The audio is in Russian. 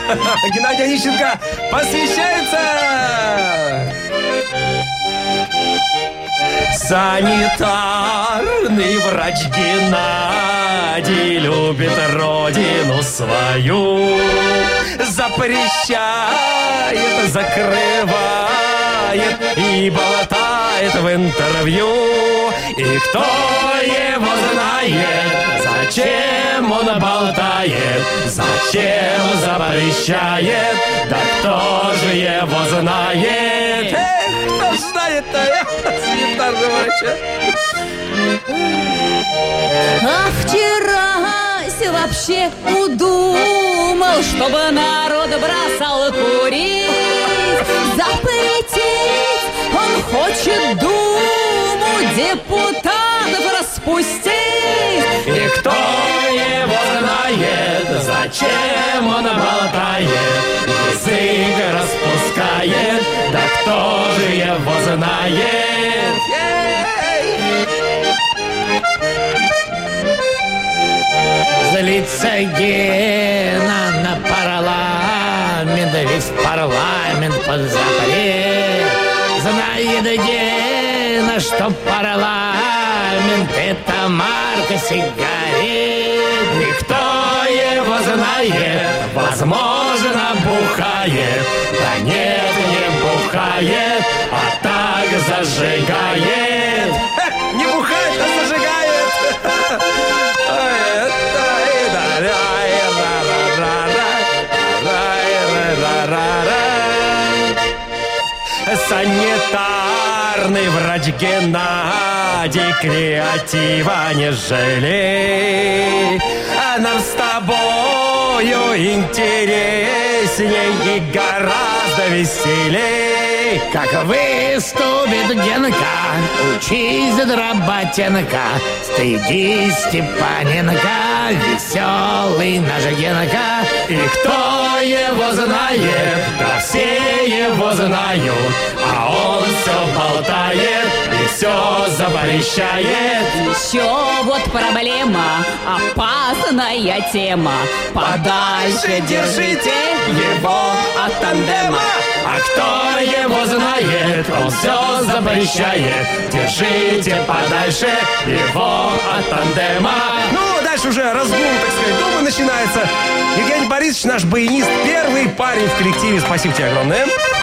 Геннадий Онищенко посвящается! Санитарный врач Геннадий любит родину свою. Запрещает, закрывает и болтает в интервью. И кто его знает, зачем он болтает, зачем запрещает, да кто же его знает? Кто знает-то, санитарного врача? А вчера вообще удумал, чтобы народ бросал курить. Запретить он хочет Думу депутатов распустить. И кто его знает, зачем он болтает, язык распускает, да кто же его знает? Злится Гена на парламент, весь парламент под запрет. Знает Гена, что парламент — это марка сигарет. Никто его знает, возможно, бухает, да нет, не бухает, а так зажигает. Не бухает, а зажигает. Санитарный врач Геннадий креатива не жалей. А нам с тобою интересней и гораздо веселей. Как выступит Генка, учись, Дроботенко, стыдись, Степаненко, веселый наш Генка. И кто его знает, да все его знают, а он все болтает и все запрещает. Еще вот проблема, опасная тема. Подальше держите его от тандема. А кто его знает, он все запрещает. Держите подальше его от тандема. Ну, дальше уже разгул, так сказать, дома начинается. Евгений Борисович, наш баянист, первый парень в коллективе. Спасибо тебе огромное.